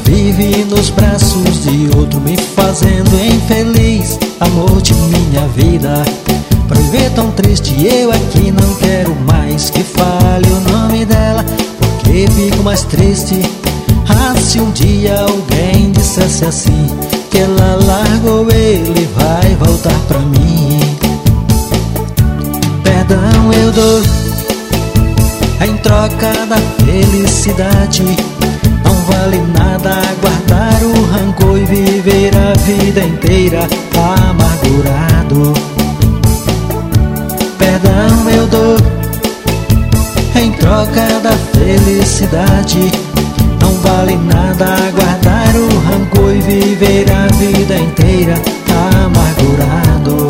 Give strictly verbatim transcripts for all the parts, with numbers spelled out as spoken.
vive nos braços de outro, me fazendo infeliz, amor de minha vida. Pra viver tão triste eu aqui não quero mais que fale o nome dela, porque fico mais triste. Ah, se um dia alguém dissesse assim, que ela largou ele, vai voltar pra mim. Perdão eu dou em troca da felicidade. Não vale nada guardar o rancor e viver a vida inteira amargurado. Perdão eu dou em troca da felicidade. Não vale nada guardar o rancor e viver a vida inteira amargurado.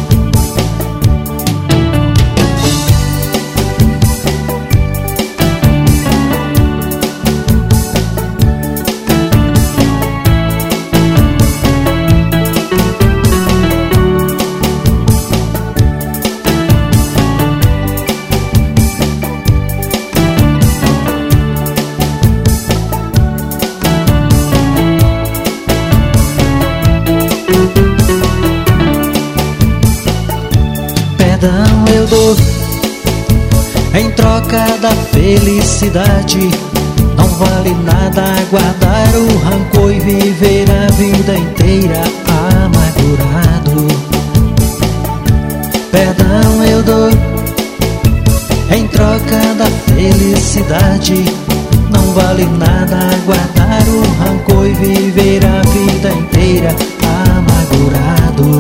Perdão eu dou em troca da felicidade. Não vale nada guardar o rancor e viver a vida inteira amargurado. Perdão eu dou em troca da felicidade. Não vale nada guardar o rancor e viver a vida inteira amargurado.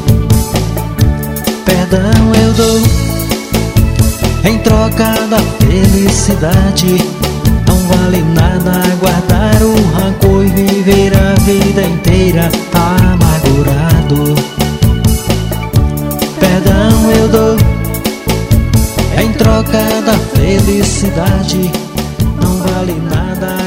Perdão eu dou em troca da felicidade. Não vale nada guardar o rancor e viver a vida inteira amargurado. Perdão eu dou em troca da felicidade. Não vale nada